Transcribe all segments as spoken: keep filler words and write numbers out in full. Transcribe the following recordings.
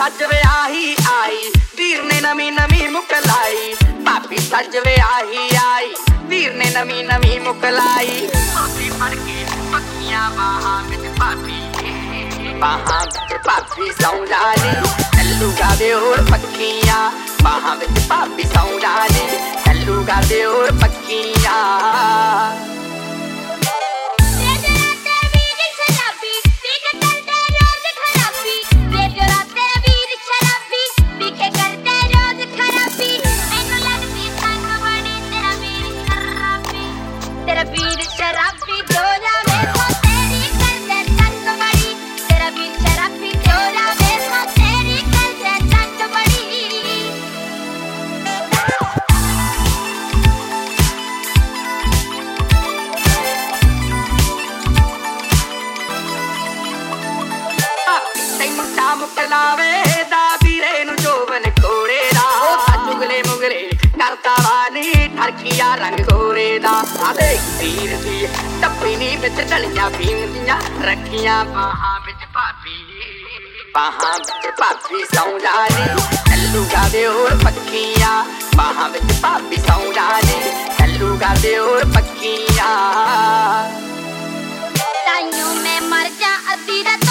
सज विआही आई वीर ने नवी नवी मुकलाई भाभी सज विआही आई वीर ने नवी नवी मुकलाई भाभी फड़ के पक्कियां बाहां विच भाभी बाहां विच भाभी सौ जानी चलूगा दे और पक्कियां बाहां विच भाभी सौ जानी चलूगा दे और पक्कियां मुकलावे दा वीरे नु जोबन कोरे दा चुगले मुगले करता वानी ठरकिया रंग गोरे दा आदे तीर दी टप्पी नी विच डलियां पींदियां रखियां बाहां विच भाभी बाहां विच भाभी सौ जानी चलूगा दे और पक्कियां बाहां विच भाभी सौ जानी चलूगा दे और पक्कियां ताइयों मैं मर जा अद्धी रात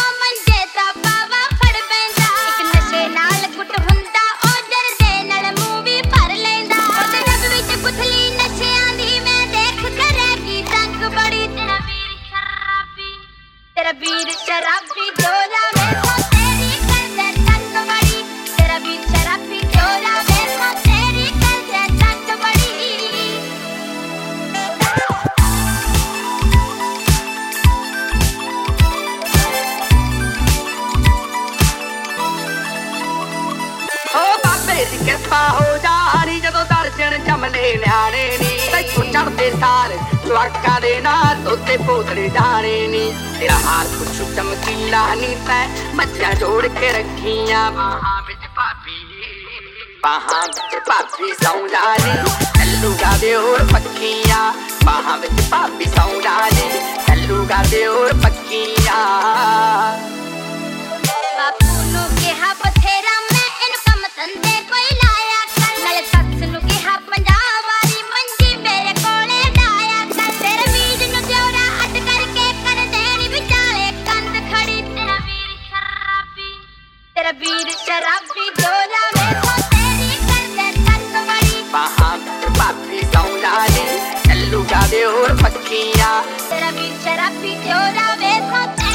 वीर शराबी जोरा देखो तेरी करते तंग बड़ी तेरा वीर शराबी जोरा देखो तेरी करते तंग बड़ी ओ बाबे दी कृपा हो जानी जदों दर्शन जमले न्याणे नी तैनूं चढ़दे सार स्वर्गां दे नाल तोते पोतड़े जाने नी तेरा हार कुछ चमकीला नी तै मच्छियां जोड़ के रखियां बाहां विच भाभी बाहां विच भाभी सौ जानी चलूगा दे और पक्कियां बाहां विच भाभी सौ जानी चलूगा दे और पक्कियां बापू नूं कहा बथेरा मैं इन कम धंधे कोई लाया कर नाले सस नूं कहा पंजाब वाली मंजी मेरे कोले लाया कर तेरे वीर नूं जोरा अट करके कर देनी विचाले कंध खड़ी तेरा वीर शराबी तेरा वीर शराबी जोरा देखो तेरी करते तंग बड़ी बाहां विच भाभी सौ जानी चलूगा दे और पक्कियां तेरा वीर शराबी जोरा देखो